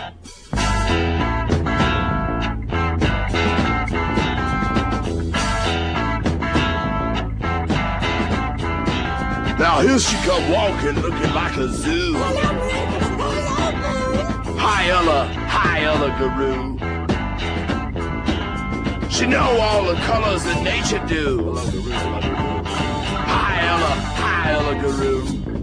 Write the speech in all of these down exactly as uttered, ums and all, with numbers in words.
Now here she come walking, looking like a zoo. Hi Ella, hi Ella Guru. She know all the colors that nature do. Hi Ella, hi Ella Guru.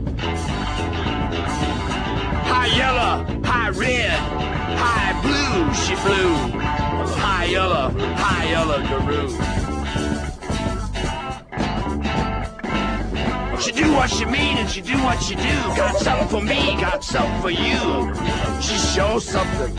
Hi yellow, hi red, hi blue, she flew. Hi Ella, hi Ella Guru. She do what she mean and she do what she do. Got something for me, got something for you. She shows something.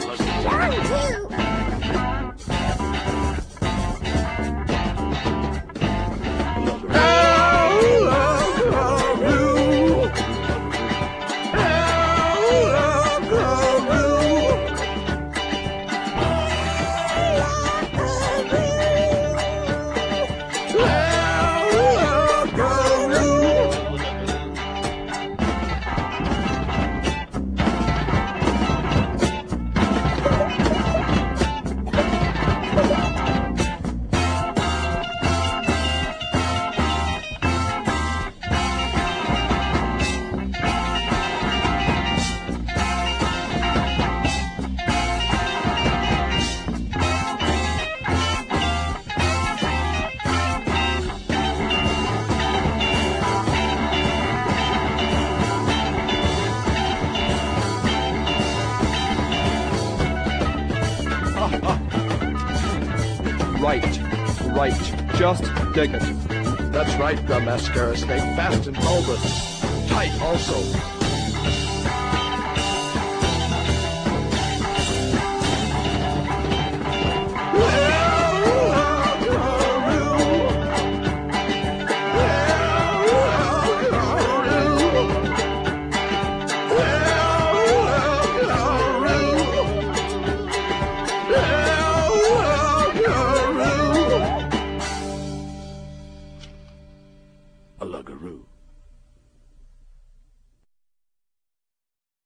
Right, right, just dig it. That's right, the mascara snake, fast and bulbous, tight also. A Luggaroo.